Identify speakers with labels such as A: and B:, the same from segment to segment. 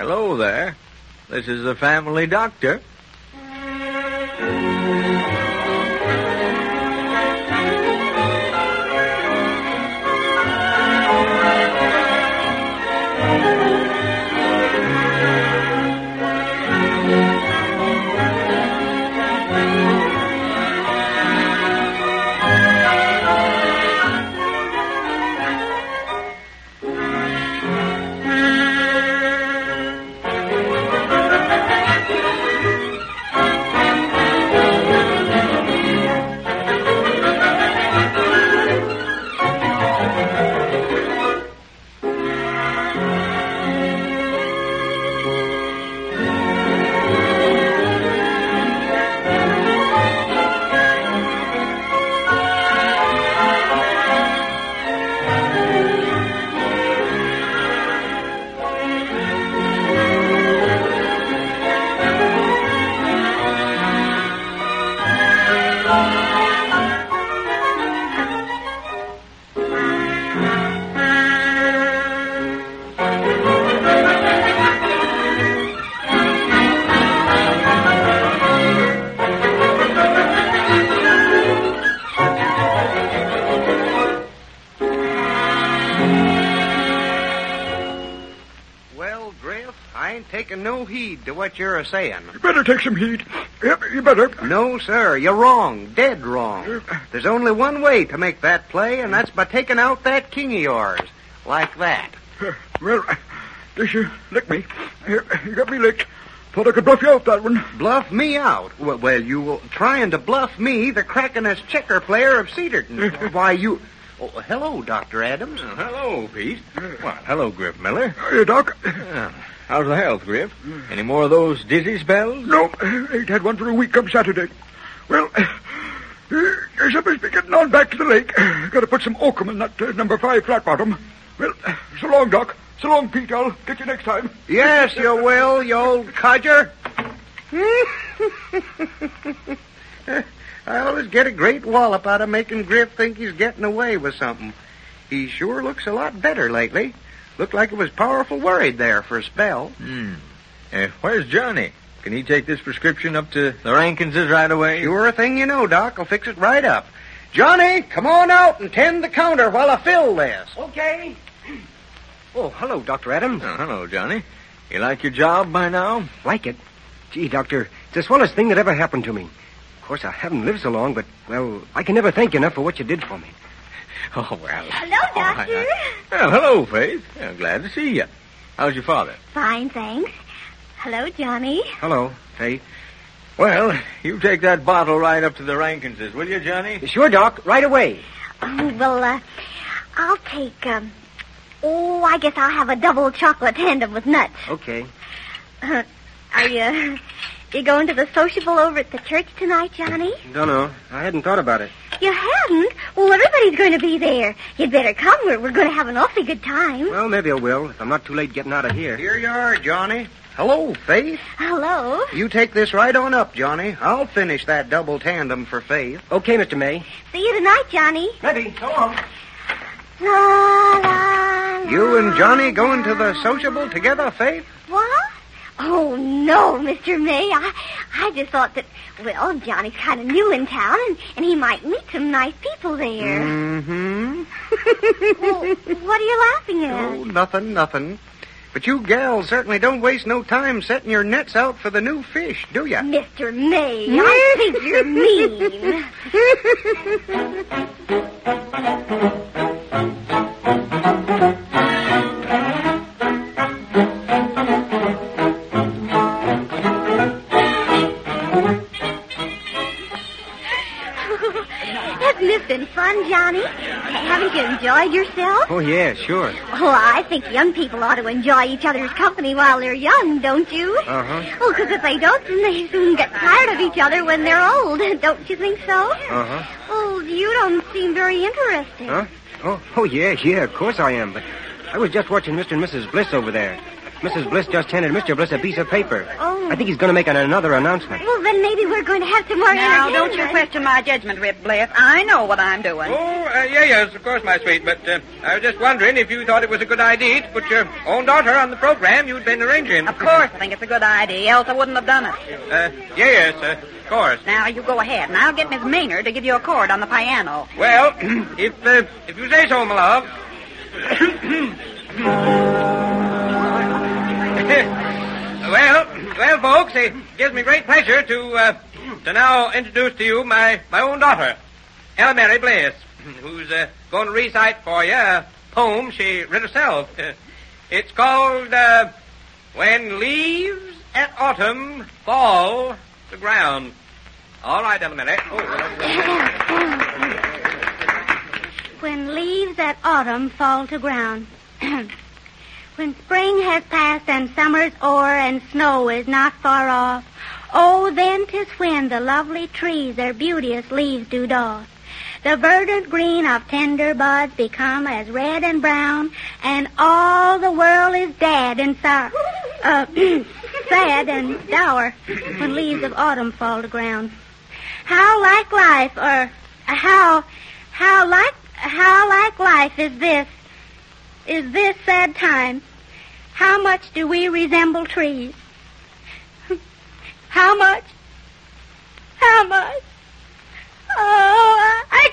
A: Hello there. This is the family doctor.
B: Taking no heed to what you're a-saying.
C: You better take some heed. Yep, you better.
B: No, sir, you're wrong. Dead wrong. There's only one way to make that play, and that's by taking out that king of yours. Like that.
C: Well, guess you licked me. You got me licked. Thought I could bluff you out that one.
B: Bluff me out? Well, you were trying to bluff me, the crackinest checker player of Cedarton. Why, you... Oh, hello, Dr. Adams.
A: Hello, Pete. Well, hello, Griff Miller.
C: Hey, Doc.
A: How's the health, Griff? Any more of those dizzy spells?
C: No, ain't had one for a week come Saturday. Well, guess I must be getting on back to the lake. Got to put some oakum in that number 5 flat bottom. Well, so long, Doc. So long, Pete. I'll get you next time.
B: Yes, you will, you old codger. I always get a great wallop out of making Griff think he's getting away with something. He sure looks a lot better lately. Looked like he was powerful worried there for a spell.
A: Where's Johnny? Can he take this prescription up to the Rankinses right away?
B: Sure thing you know, Doc. I'll fix it right up. Johnny, come on out and tend the counter while I fill this.
D: Okay. Oh, hello, Dr. Adams.
A: Oh, hello, Johnny. You like your job by now?
D: Like it? Gee, Doctor, it's the swellest thing that ever happened to me. Of course, I haven't lived so long, but, well, I can never thank you enough for what you did for me.
A: Oh, well.
E: Hello, Doctor.
A: Well, hello, Faith. I'm glad to see you. How's your father?
E: Fine, thanks. Hello, Johnny.
D: Hello, Faith.
A: Well, you take that bottle right up to the Rankinses, will you, Johnny?
D: Sure, Doc. Right away.
E: Oh, well, I'll take, I guess I'll have a double chocolate tandem with nuts.
D: Okay.
E: Are you going to the sociable over at the church tonight, Johnny?
D: Don't know. I hadn't thought about it.
E: You hadn't? Well, everybody's going to be there. You'd better come. We're going to have an awfully good time.
D: Well, maybe I will, if I'm not too late getting out of here.
B: Here you are, Johnny. Hello, Faith.
E: Hello.
B: You take this right on up, Johnny. I'll finish that double tandem for Faith.
D: Okay, Mr. May.
E: See you tonight, Johnny.
D: Maybe. So long.
E: La, la, la.
B: You and Johnny going to the sociable together, Faith?
E: What? Oh, no, Mr. May. I just thought that, well, Johnny's kind of new in town, and he might meet some nice people there.
B: Mm-hmm.
E: Well, what are you laughing at?
B: Oh, nothing. But you gals certainly don't waste no time setting your nets out for the new fish, do ya?
E: Mr. May, I think you're mean. Hasn't this been fun, Johnny? Haven't you enjoyed yourself?
D: Oh, yeah, sure.
E: Oh, I think young people ought to enjoy each other's company while they're young, don't you?
D: Uh-huh.
E: Oh, because if they don't, then they soon get tired of each other when they're old. Don't you think so?
D: Uh-huh.
E: Oh, you don't seem very interested.
D: Huh? Oh, yeah, of course I am, but I was just watching Mr. and Mrs. Bliss over there. Mrs. Bliss just handed Mr. Bliss a piece of paper.
E: Oh.
D: I think he's going to make another announcement.
E: Well, then maybe we're going to have some more
F: Now,
E: entertainment.
F: don't you question my judgment, Rip Bliss. I know what I'm doing.
A: Yes, of course, my sweet. But I was just wondering if you thought it was a good idea to put your own daughter on the program you'd been arranging.
F: Of course I think it's a good idea, else I wouldn't have done it.
A: Yes, of course.
F: Now, you go ahead, and I'll get Miss Maynard to give you a chord on the piano.
A: Well, if you say so, my love. Well, folks, it gives me great pleasure to now introduce to you my own daughter, Ella Mary Bliss, who's going to recite for you a poem she wrote herself. It's called When Leaves at Autumn Fall to Ground. All right, Ella Mary.
E: When leaves at autumn fall to ground. When spring has passed and summer's o'er and snow is not far off, oh, then 'tis when the lovely trees their beauteous leaves do doff. The verdant green of tender buds become as red and brown, and all the world is sad and sad and dour when leaves of autumn fall to ground. How like life, or how like life is this sad time? How much do we resemble trees? How much? Oh, I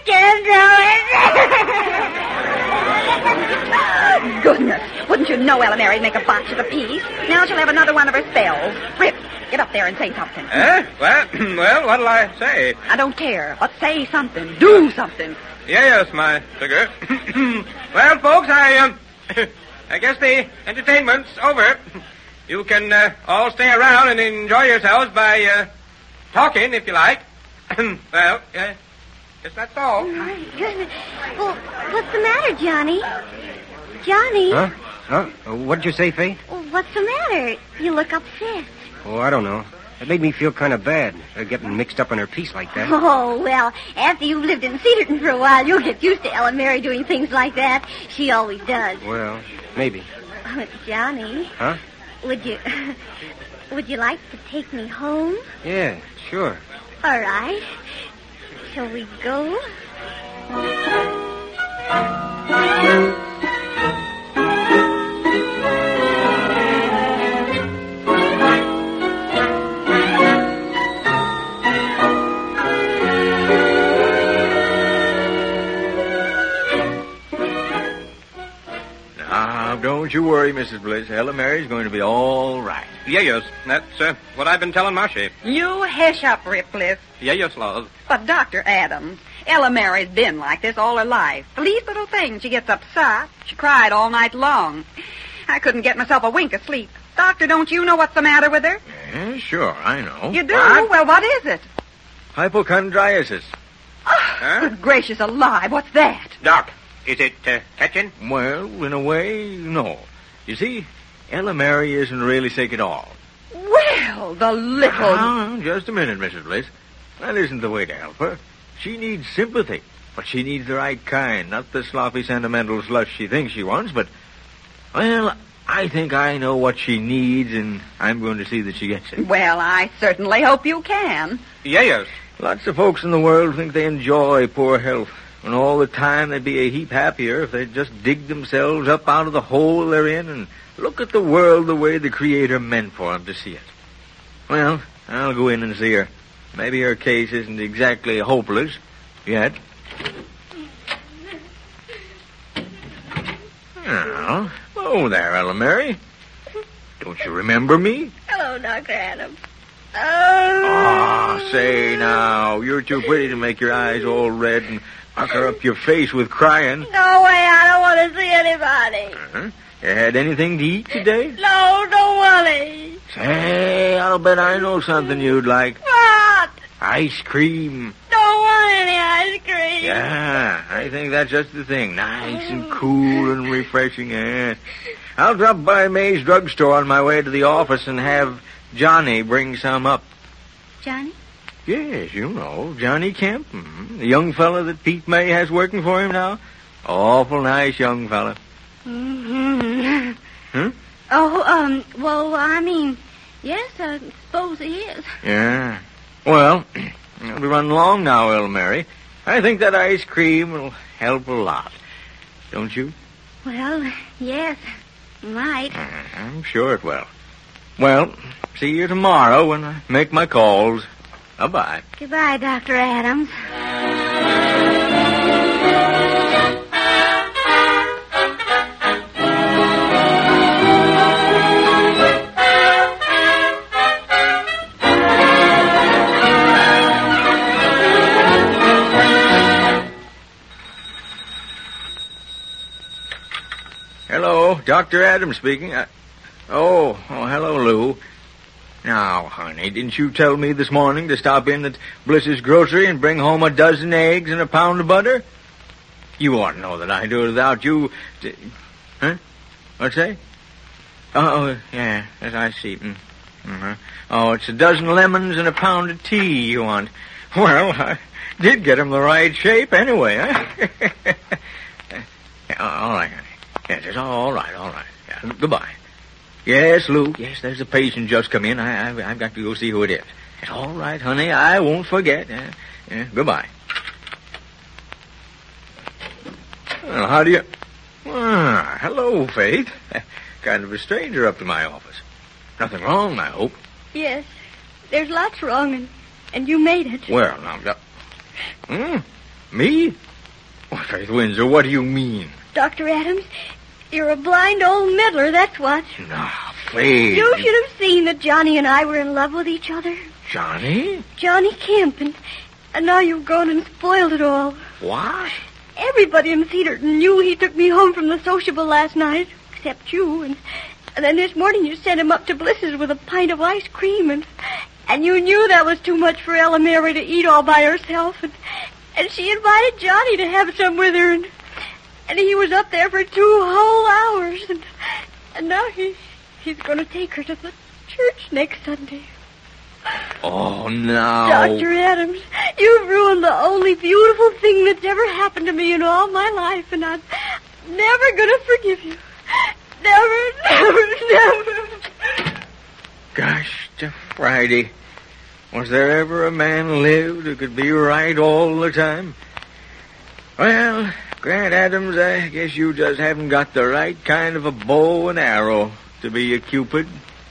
E: can't do it.
F: Goodness, wouldn't you know Ella Mary'd make a botch of the piece? Now she'll have another one of her spells. Rip, get up there and say something.
A: Well, what'll I say?
F: I don't care, but say something. Do something.
A: Yes, my sugar. Well, folks, I guess the entertainment's over. You can all stay around and enjoy yourselves by talking, if you like. Well, guess that's all.
E: My goodness. Well, what's the matter, Johnny? Johnny?
D: Huh? What'd you say, Faith?
E: Well, what's the matter? You look upset.
D: Oh, I don't know. It made me feel kind of bad, getting mixed up in her piece like that.
E: Oh, well, after you've lived in Cedarton for a while, you'll get used to Ella Mary doing things like that. She always does.
D: Well, maybe.
E: Johnny?
D: Huh?
E: Would you like to take me home?
D: Yeah, sure.
E: All right. Shall we go?
A: Don't you worry, Mrs. Bliss. Ella Mary's going to be all right. Yes. That's what I've been telling Marcy.
F: You hush up, Rip Bliss.
A: Yes, love.
F: But, Dr. Adams, Ella Mary's been like this all her life. The least little thing, she gets upset. She cried all night long. I couldn't get myself a wink of sleep. Doctor, don't you know what's the matter with her?
A: Yeah, sure, I know.
F: You do?
A: What?
F: Well, what is it?
A: Hypochondriasis.
F: Good gracious alive, what's that?
A: Doc, is it catching? Well, in a way, no. You see, Ella Mary isn't really sick at all.
F: Well, the little...
A: Oh, just a minute, Mrs. Bliss. That isn't the way to help her. She needs sympathy, but she needs the right kind, not the sloppy, sentimental slush she thinks she wants, but... Well, I think I know what she needs, and I'm going to see that she gets it.
F: Well, I certainly hope you can.
A: Yes. Lots of folks in the world think they enjoy poor health, when all the time they'd be a heap happier if they'd just dig themselves up out of the hole they're in and look at the world the way the Creator meant for them to see it. Well, I'll go in and see her. Maybe her case isn't exactly hopeless yet. Oh, hello there, Ella Mary. Don't you remember me?
E: Hello, Dr. Adams.
A: Oh, say now, you're too pretty to make your eyes all red and pucker up your face with crying.
E: Go away, I don't want to see anybody.
A: Uh-huh. You had anything to eat today?
E: No, don't want to eat.
A: Say, I'll bet I know something you'd like.
E: What?
A: Ice cream.
E: Don't want any ice cream.
A: Yeah, I think that's just the thing. Nice and cool and refreshing. Yeah. I'll drop by May's drugstore on my way to the office and have Johnny bring some up.
E: Johnny?
A: Yes, you know, Johnny Kemp. The young fella that Pete May has working for him now. Awful nice young fella.
E: Mm-hmm.
A: Huh?
E: Well, I mean, yes, I suppose he is.
G: Yeah. Well, I'll be running along now, Ella Mary. I think that ice cream will help a lot. Don't you?
E: Well, yes, might.
G: I'm sure it will. Well, see you tomorrow when I make my calls. Bye-bye.
E: Goodbye, Dr. Adams.
G: Hello, Dr. Adams speaking. Oh, hello, Lou. Now, honey, didn't you tell me this morning to stop in at Bliss's grocery and bring home a dozen eggs and a pound of butter? You ought to know that I do it without you. Huh? What's that? Oh, yeah, yes, I see. Mm-hmm. Oh, it's a dozen lemons and a pound of tea you want. Well, I did get 'em the right shape anyway, huh? All right, honey. Yes, it's all right. Yeah, goodbye. Yes, Lou. Yes, there's a patient just come in. I've got to go see who it is. It's all right, honey. I won't forget. Yeah, goodbye. Well, how do you... hello, Faith. Kind of a stranger up to my office. Nothing wrong, I hope.
E: Yes, there's lots wrong, and you made it.
G: Well, now... Me? Well, Faith Windsor, what do you mean?
E: Dr. Adams, you're a blind old meddler, that's what.
G: No, Faith.
E: You should have seen that Johnny and I were in love with each other.
G: Johnny?
E: Johnny Kemp, and now you've gone and spoiled it all.
G: What?
E: Everybody in Cedarton knew he took me home from the sociable last night, except you, and then this morning you sent him up to Bliss's with a pint of ice cream, and you knew that was too much for Ella Mary to eat all by herself, and she invited Johnny to have some with her, and he was up there for 2 whole hours, and now he's going to take her to the church next Sunday.
G: Oh, no.
E: Dr. Adams, you've ruined the only beautiful thing that's ever happened to me in all my life, and I'm never going to forgive you. Never.
G: Gosh to Friday. Was there ever a man lived who could be right all the time? Well, Grant Adams, I guess you just haven't got the right kind of a bow and arrow to be a Cupid.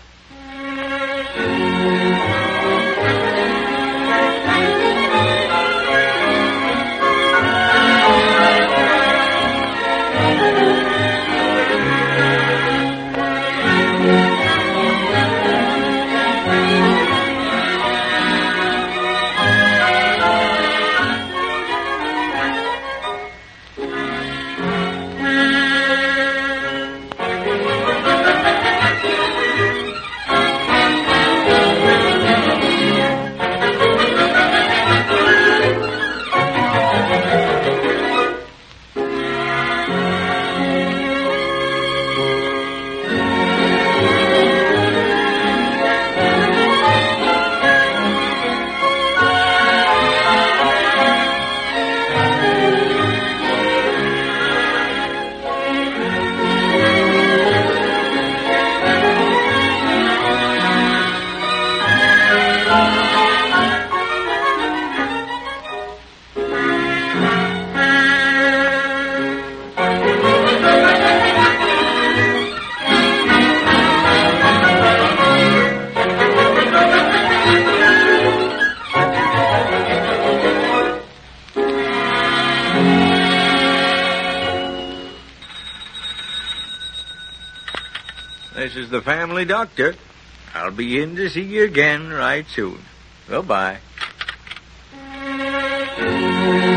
G: This is the family doctor. I'll be in to see you again right soon. Goodbye.